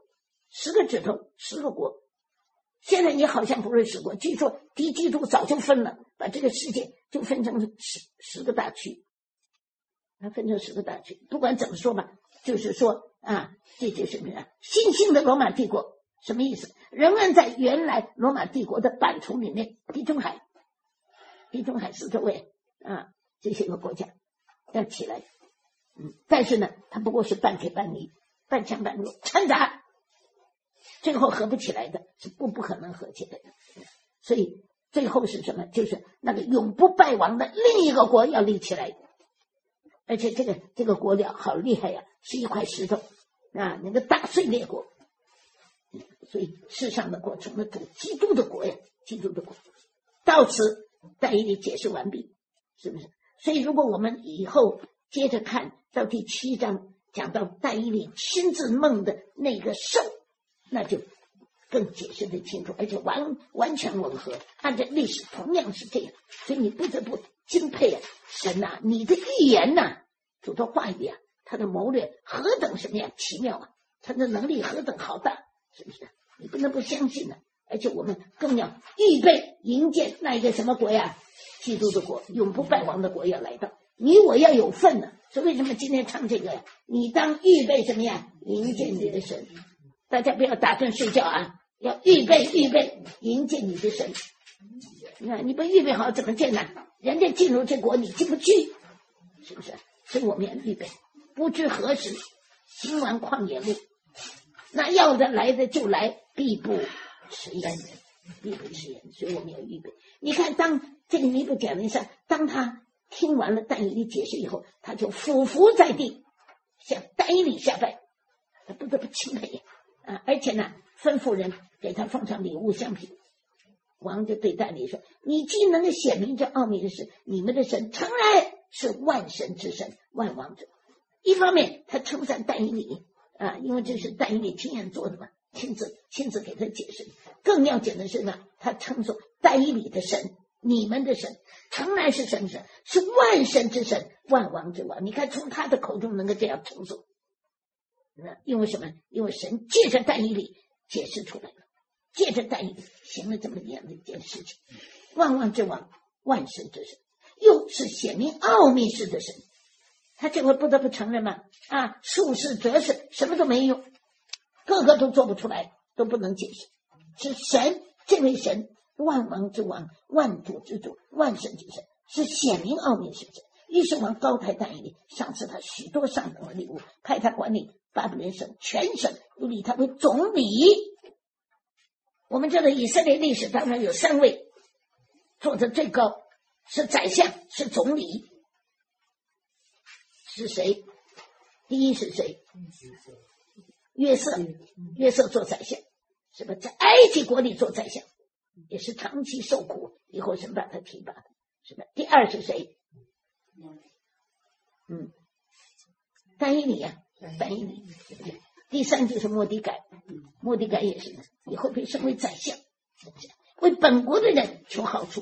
十个指头，十个国。现在你好像不是十国，据说敌基督早就分了，把这个世界就分成十十个大区，它分成十个大区。不管怎么说吧，就是说啊，这就是什么呀？新兴的罗马帝国什么意思？仍然在原来罗马帝国的版图里面，地中海、地中海四周围啊这些个国家要起来，嗯，但是呢，它不过是半铁半泥、半强半弱掺杂，最后合不起来的，是不不可能合起来的。所以最后是什么？就是那个永不败亡的另一个国要立起来，而且这个这个国了好厉害呀，是一块石头啊，那个打碎列国。所以世上的国成了主基督的国呀，基督的国。到此但以理解释完毕，是不是？所以如果我们以后接着看到第七章，讲到但以理亲自梦的那个兽，那就更解释得清楚，而且完完全吻合，按照历史同样是这样。所以你不得不敬佩啊，神啊，你的预言呐、啊，主的话语啊，他的谋略何等什么样奇妙啊，他的能力何等浩大，是不是？你不能不相信呢、啊。而且我们更要预备迎接那一个什么国呀？基督的国，永不败亡的国要来到，你我要有份呢。所以为什么今天唱这个呀？你当预备什么呀？迎接你的神。大家不要打盹睡觉啊，要预备预备迎接你的神。你看你不预备好怎么见呢？人家进入这国你进不去，是不是？所以我们要预备，不知何时行完旷野路，那要的来的就来，必不迟延，必不迟延。所以我们要预备。你看当这个尼布甲尼撒当他听完了但以理解释以后，他就俯伏在地向但以理下拜，他不得不钦佩啊！而且呢，吩咐人给他奉上礼物相品。王就对但以理说：“你既能够显明这奥秘的事，你们的神诚然是万神之神，万王之王。”一方面他称赞但以理啊，因为这是但以理亲眼做的嘛，亲自亲自给他解释。更要紧的是呢，他称颂但以理的神，你们的神诚然是神神，是万神之神，万王之王。你看从他的口中能够这样称颂，因为什么？因为神借着但以理解释出来了，借着但以理行了这么样的一件事情。万王之王，万神之神，又是显明奥秘事的神。他这回不得不承认嘛，啊，术士哲士什么都没用，个个都做不出来，都不能解释。是神，这位神，万王之王，万主之主，万神之神，是显明奥秘事的神。于是王高抬但以理，赏赐他许多上等的礼物，派他管理巴比伦省全省，又立他为总理。我们知道以色列历史当中有三位做的最高，是宰相，是总理。是谁？第一是谁？约瑟，约瑟做宰相，是吧？在埃及国里做宰相，也是长期受苦，以后神把他提拔的，是吧？第二是谁？嗯，但以理啊，但以理。第三就是末底改，末底改也是以后被升为宰相，为本国的人求好处。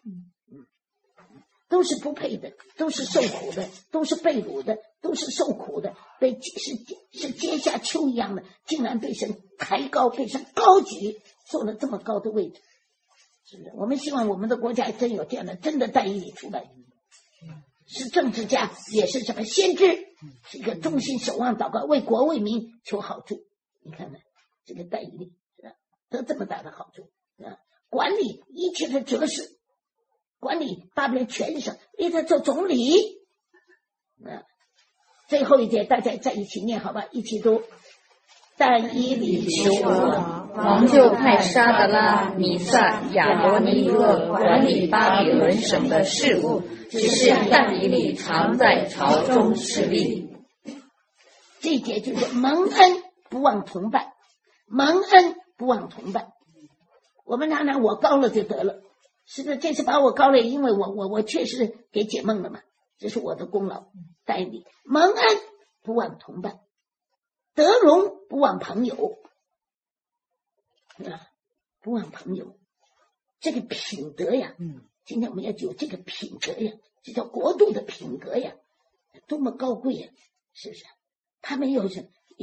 都是不配的，都是受苦的，都是被掳的，都是受苦的，被是是阶下丘一样的，竟然被神抬高，被神高举，坐了这么高的位置，是不是？我们希望我们的国家真有这样的真的但以理出来，是政治家，也是什么先知，是一个忠心守望祷告，为国为民求好处。你看看这个但以理得这么大的好处啊！管理一切的哲士。管理巴比伦全省，立他做总理。啊，最后一节大家在一起念好吧，一起读。但以理求王， 王就派沙得拉、米撒、亚罗尼厄管理巴比伦省的事务，只是但以理常在朝中侍立。 这一节就是蒙恩不忘同伴，蒙恩不忘同伴。我们常常我高了就得了。是的，这次把我高了，因为我我我确实给解梦了嘛，这是我的功劳。但以理蒙恩不忘同伴，得荣不忘朋友，啊，不忘朋友，这个品德呀，嗯，今天我们要有这个品德呀，这叫国度的品格呀，多么高贵呀，是不是？他们有什一一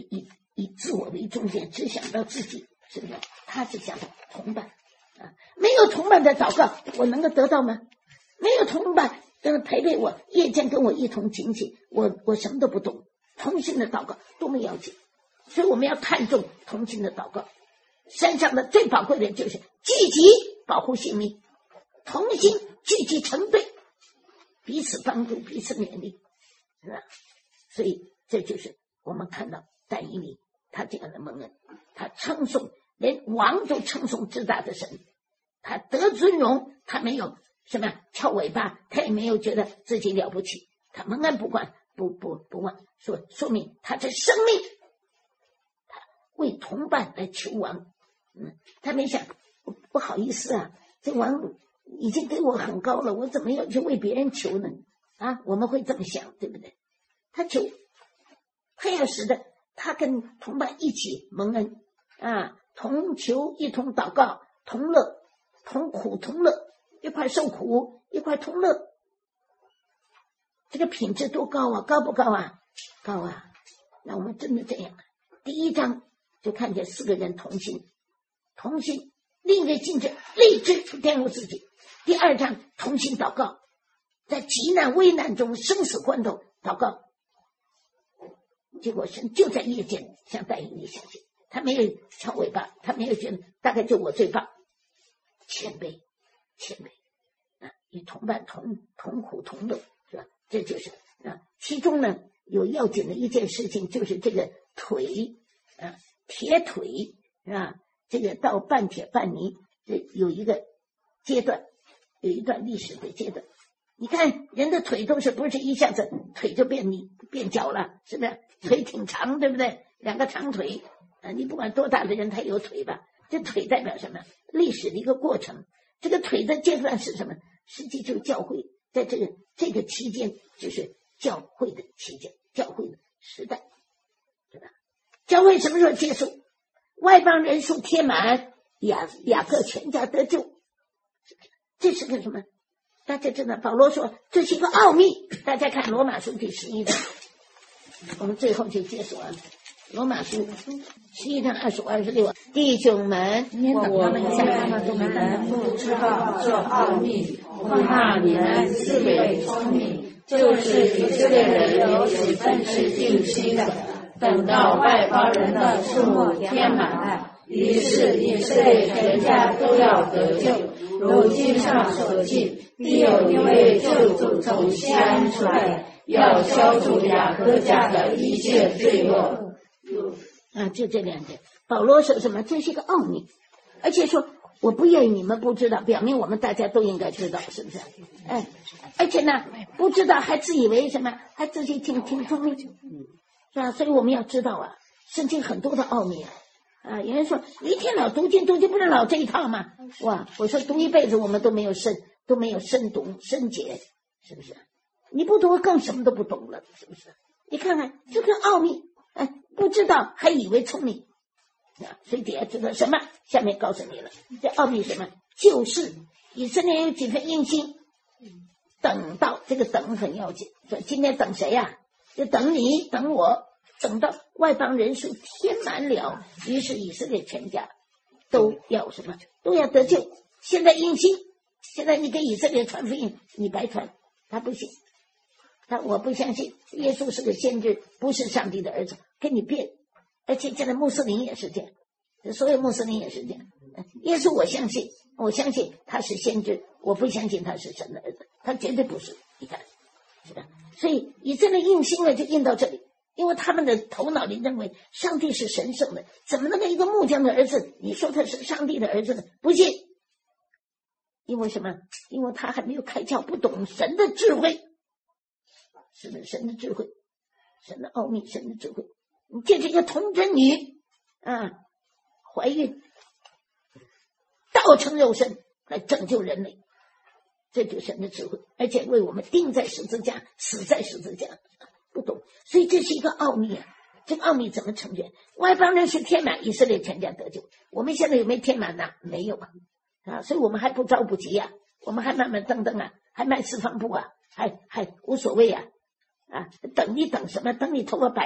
以自我为中心，只想到自己，是不是？他只想到同伴啊，没有同伴的祷告，我能够得到吗？没有同伴跟陪陪我，夜间跟我一同警醒，我我什么都不懂。同心的祷告多么要紧，所以我们要看重同心的祷告。山上的最宝贵的就是聚集保护性命，同心聚集成队，彼此帮助，彼此勉励，是吧？所以这就是我们看到但以理他这样的蒙恩，他称颂，连王都称颂至大的神，他得尊荣，他没有什么翘尾巴，他也没有觉得自己了不起，他蒙恩不管不不不忘，说说明他的生命，他为同伴来求王，嗯，他没想不, 不好意思啊，这王已经给我很高了，我怎么要去为别人求呢？啊，我们会这么想，对不对？他求，他要使得他跟同伴一起蒙恩啊，同求一同祷告，同乐同苦同乐，一块受苦一块同乐，这个品质多高啊，高不高啊？高啊！那我们真的这样，第一章就看见四个人同心，同心另一个境界立志玷污自己。第二章同心祷告，在极难危难中生死关头祷告，结果神就在夜间向但以理显现，他没有翘尾巴，他没有觉得大概就我最棒，谦卑谦卑啊，与同伴同同苦同乐，是吧？这就是啊，其中呢有要紧的一件事情，就是这个腿啊，铁腿是吧？这个到半铁半泥，这有一个阶段，有一段历史的阶段。你看人的腿都是不是一下子腿就变泥变脚了，是不是？腿挺长，对不对？两个长腿啊，你不管多大的人他有腿吧，这腿代表什么？历史的一个过程。这个腿的阶段是什么？实际就是教会在这个这个期间，就是教会的期间，教会的时代，对吧？教会什么时候结束？外邦人数贴满，雅雅各全家得救，这是个什么？大家知道，保罗说这是一个奥秘。大家看罗马书第十一章，我们最后就结束了。罗马书十一章二十五、二十六，弟兄们， 我们向你们不知道这奥秘，恐怕你们自为聪明，就是以色列人有几分是定心的，等到外邦人的数目填满了，于是以色列全家都要得救。如经上所记，必有一位救主从西安出来，要消除雅各家的一切罪恶。 啊，就这两点。保罗说什么？这是一个奥秘，而且说我不愿意你们不知道，表明我们大家都应该知道，是不是？哎，而且呢，不知道还自以为什么，还自己挺挺聪明，是吧？所以我们要知道啊，圣经很多的奥秘啊。啊，有人说一天老读经，读经不是老这一套吗？哇，我说读一辈子我们都没有深，都没有深读深解，是不是？你不读更什么都不懂了，是不是？你看看这个奥秘，哎，不知道还以为聪明啊！所以底下知道什么？下面告诉你了，这奥秘什么？就是以色列有几分硬心，等到这个等很要紧。说今天等谁呀、啊？就等你，等我。等到外邦人数填满了，于是以色列全家都要什么？都要得救。现在硬心，现在你给以色列传福音，你白传，他不行，他我不相信耶稣是个先知，不是上帝的儿子，跟你辩。而且现在穆斯林也是这样，所有穆斯林也是这样。耶稣我相信，我相信他是先知，我不相信他是神的儿子，他绝对不是。你看，是吧？所以以色列硬心呢，就硬到这里。因为他们的头脑里认为上帝是神圣的，怎么那么一个木匠的儿子，你说他是上帝的儿子呢？不信。因为什么？因为他还没有开窍，不懂神的智慧，是的，神的智慧，神的奥秘，神的智慧。你借这个童贞女啊，怀孕，道成肉身来拯救人类，这就是神的智慧，而且为我们钉在十字架，死在十字架。不懂，所以这是一个奥秘啊！这个奥秘怎么成全？外邦人是填满，以色列全家得救。我们现在有没有填满呢？没有啊！啊，所以我们还不着不急啊，我们还慢慢等等啊，还卖四方布啊，还还无所谓啊！啊，等你等什么？等你头发白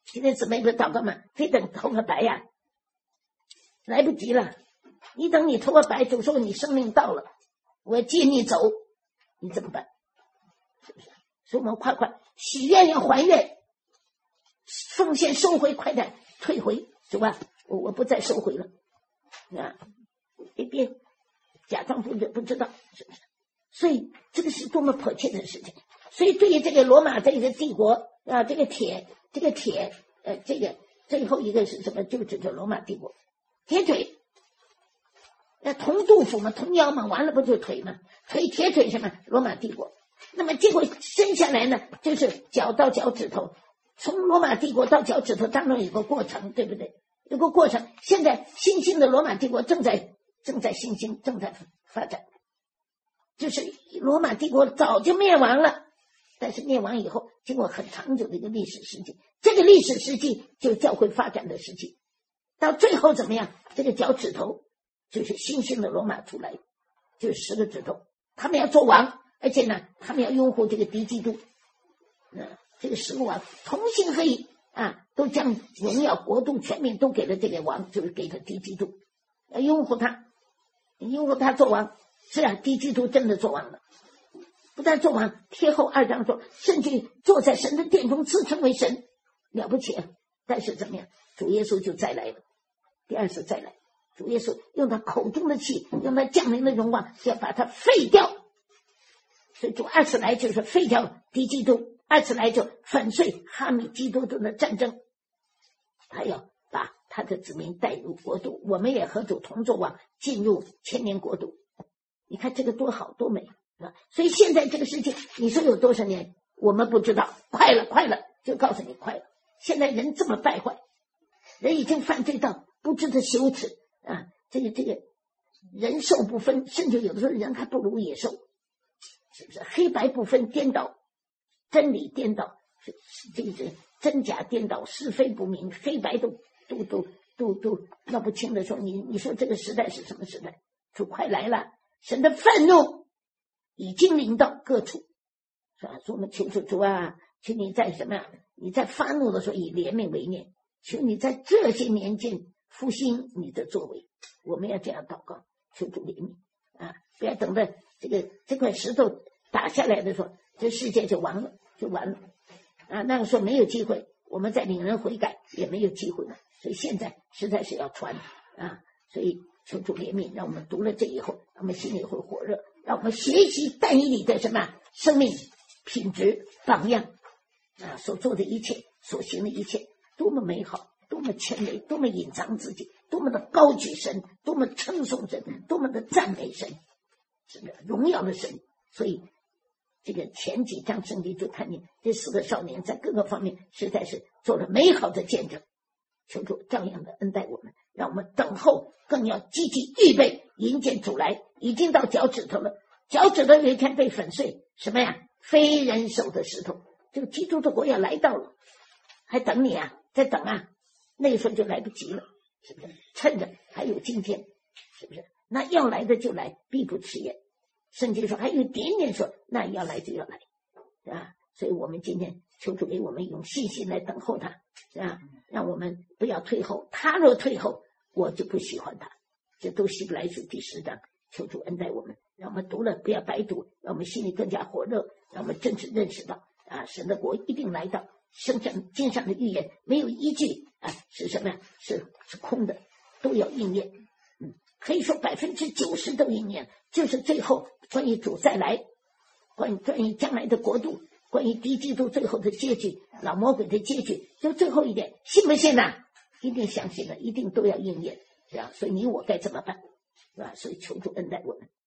今天姊妹不是祷告吗？非等头发白呀、啊，来不及了。你等你头发白，主说你生命到了，我要接你走，你怎么办？是不是？所以我们快快许愿要还愿，奉献收回，快点退回，是吧？我我不再收回了啊！别别假装不不知道，是不是？所以这个是多么迫切的事情。所以对于这个罗马这个帝国啊，这个铁这个铁呃，这个最后一个是什么？就指着罗马帝国铁腿。那铜杜甫嘛，铜腰嘛，完了不就腿嘛？腿铁腿什么？罗马帝国。那么结果生下来呢，就是脚到脚趾头，从罗马帝国到脚趾头当中有个过程，对不对？有个过程。现在新兴的罗马帝国正在正在新兴，正在发展。就是罗马帝国早就灭亡了，但是灭亡以后，经过很长久的一个历史时期，这个历史时期就是教会发展的时期。到最后怎么样？这个脚趾头就是新兴的罗马出来，就是十个指头，他们要做王，而且呢，他们要拥护这个敌基督。嗯，这个十个王同心合意啊，都将荣耀、国度、权柄都给了这个王，就是给了敌基督，要拥护他，拥护他做王。是啊，敌基督真的做王了，不但做王，贴后二章说，甚至坐在神的殿中自称为神，了不起啊！但是怎么样？主耶稣就再来了，第二次再来，主耶稣用他口中的气，用他降临的荣光，要把他废掉。所以主二次来就是废掉敌基督，二次来就粉碎哈米基督的战争，他要把他的子民带入国度，我们也和主同作王，进入千年国度。你看这个多好多美啊！所以现在这个事情，你说有多少年，我们不知道，快了快了，就告诉你快了。现在人这么败坏，人已经犯罪到不知道羞耻啊！这个这个人兽不分，甚至有的时候人还不如野兽，是不是？黑白不分，颠倒真理，颠倒是这个是真假颠倒，是非不明，黑白都都都都都闹不清的时候，你你说这个时代是什么时代？主快来了！神的愤怒已经临到各处，是吧？说我们求求主啊，求你在什么呀？你在发怒的时候以怜悯为念，求你在这些年间复兴你的作为。我们要这样祷告，求主怜悯啊！不要等到这个这块石头打下来的时候，这世界就完了，就完了啊！那个时候没有机会，我们再领人悔改也没有机会了。所以现在实在是要传啊！所以求主怜悯，让我们读了这以后，让我们心里会火热，让我们学习但以理的什么生命品质榜样啊，所做的一切，所行的一切，多么美好，多么谦卑，多么隐藏自己，多么的高举神，多么称颂神，多么的赞美神，是的，荣耀的神。所以这个前几章圣经就看见这四个少年在各个方面实在是做了美好的见证。求主照样的恩待我们，让我们等候，更要积极预备迎接主来。已经到脚趾头了，脚趾头有一天被粉碎，什么呀？非人手的石头，这个基督的国要来到了，还等你啊，在等啊，那时候就来不及了，是不是？趁着还有今天，是不是？那要来的就来，必不迟延。圣经说还有一点点说，那要来就要来，啊，所以我们今天求主给我们用信心来等候他，啊，让我们不要退后。他若退后，我就不喜欢他。这都希伯来书第十章，求主恩待我们，让我们读了不要白读，让我们心里更加火热，让我们真正认识到啊，神的国一定来到。圣上经上的预言没有依据啊，是什么呀？是是空的，都要应验。嗯，可以说百分之九十都应验，就是最后关于主再来，关于关于将来的国度，关于敌基督最后的结局，老魔鬼的结局，就最后一点，信不信呢、啊？一定相信的，一定都要应验，是吧？所以你我该怎么办，是吧？所以求主恩待我们。